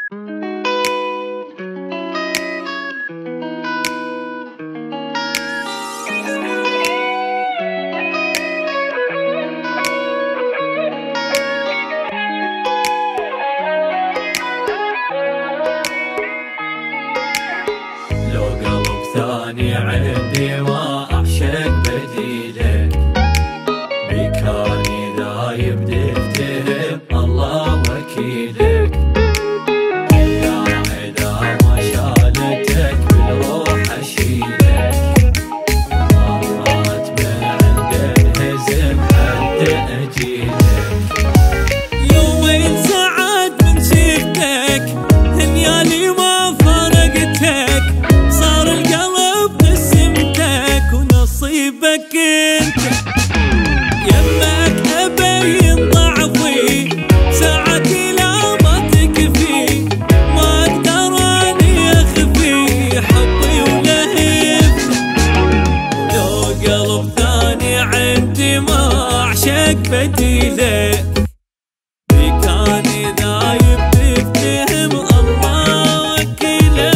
لو قلب ثاني عندي ما أعشق بديلك، بكاني ذايب تفتهم الله وكيلك. يا إذا ما شالتك بالروح أشيلك، مرات من عند الهزم حتى أجيلك. يومين ساعات من شفتك هنيالي ما فرقتك، صار القلب قسمتك ونصيبك انت. يمك ابين ضعفي ساعتي لا ما تكفي، ما اقدر اني اخفي حبي ولهفته. لو قلب ثاني عندي ما اعشق بديله، بكاني ذايب تفتهم الله وكيله.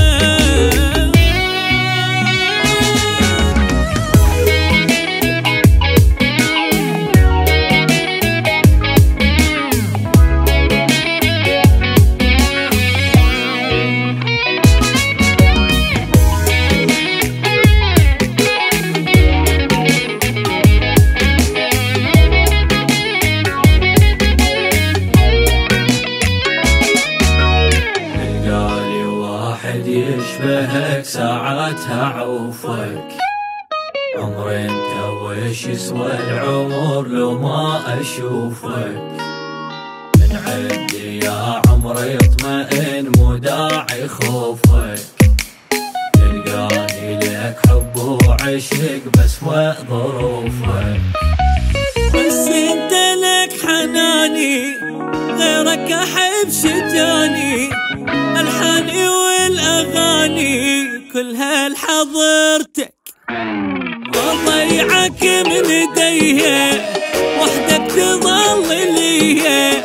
يشبهك ساعتها عوفك، عمر انت وش يسوى العمر لو ما اشوفك. من عندي يا عمري اطمئن مو داعي خوفك، تلقاني لك حب وعشق بس وظروفك. بس انت لك حناني غيرك احب شجاني، الحاني والاغاني كلها لحضرتك. بضيعك من ايديه وحدك تظل ليه،